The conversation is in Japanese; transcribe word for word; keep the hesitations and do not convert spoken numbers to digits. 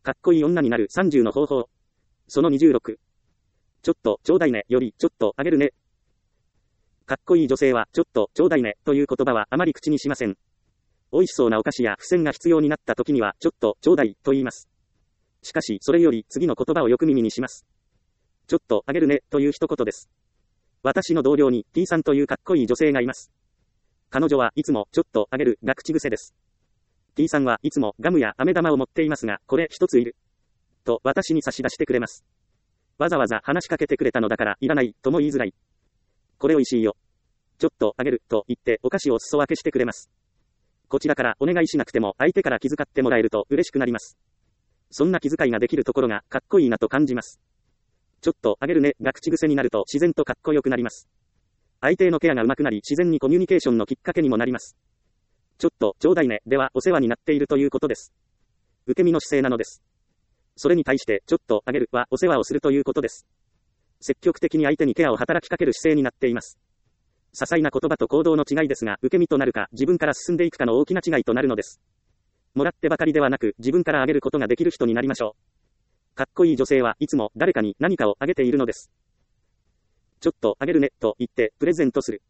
かっこいい女になるさんじゅうの方法。そのにじゅうろく。ちょっとちょうだいねよりちょっとあげるね。かっこいい女性はちょっとちょうだいねという言葉はあまり口にしません。美味しそうなお菓子や付箋が必要になった時にはちょっとちょうだいと言います。しかしそれより次の言葉をよく耳にします。ちょっとあげるねという一言です。私の同僚に T さんというかっこいい女性がいます。彼女はいつもちょっとあげるが口癖です。T さんはいつもガムや飴玉を持っていますが、これ一ついる。と私に差し出してくれます。わざわざ話しかけてくれたのだからいらないとも言いづらい。これおいしいよ。ちょっとあげると言ってお菓子を裾分けしてくれます。こちらからお願いしなくても相手から気遣ってもらえると嬉しくなります。そんな気遣いができるところがかっこいいなと感じます。ちょっとあげるねが口癖になると自然とかっこよくなります。相手のケアが上手くなり自然にコミュニケーションのきっかけにもなります。ちょっとちょうだいねではお世話になっているということです。受け身の姿勢なのです。それに対してちょっとあげるはお世話をするということです。積極的に相手にケアを働きかける姿勢になっています。些細な言葉と行動の違いですが、受け身となるか自分から進んでいくかの大きな違いとなるのです。もらってばかりではなく自分からあげることができる人になりましょう。かっこいい女性はいつも誰かに何かをあげているのです。ちょっとあげるねと言ってプレゼントする。